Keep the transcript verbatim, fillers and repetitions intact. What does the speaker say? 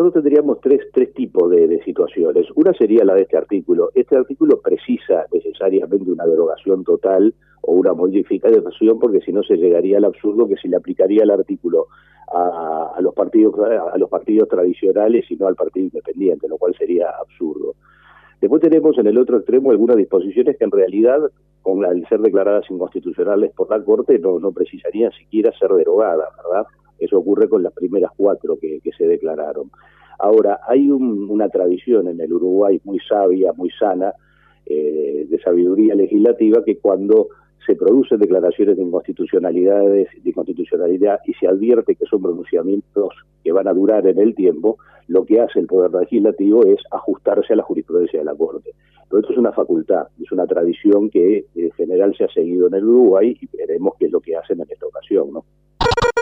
nosotros tendríamos tres, tres tipos de, de situaciones. Una sería la de este artículo. Este artículo precisa necesariamente una derogación total o una modificación, porque si no se llegaría al absurdo que se le aplicaría el artículo a, a los partidos a los partidos tradicionales y no al partido independiente, lo cual sería absurdo. Después tenemos en el otro extremo algunas disposiciones que en realidad, con al ser declaradas inconstitucionales por la Corte, no, no precisarían siquiera ser derogadas, ¿verdad? Eso ocurre con las primeras cuatro que, que se declararon. Ahora, hay un, una tradición en el Uruguay muy sabia, muy sana, eh, de sabiduría legislativa, que cuando se producen declaraciones de inconstitucionalidades, de inconstitucionalidad y se advierte que son pronunciamientos que van a durar en el tiempo, lo que hace el Poder Legislativo es ajustarse a la jurisprudencia de la Corte. Pero esto es una facultad, es una tradición que en general se ha seguido en el Uruguay y veremos qué es lo que hacen en esta ocasión, ¿no?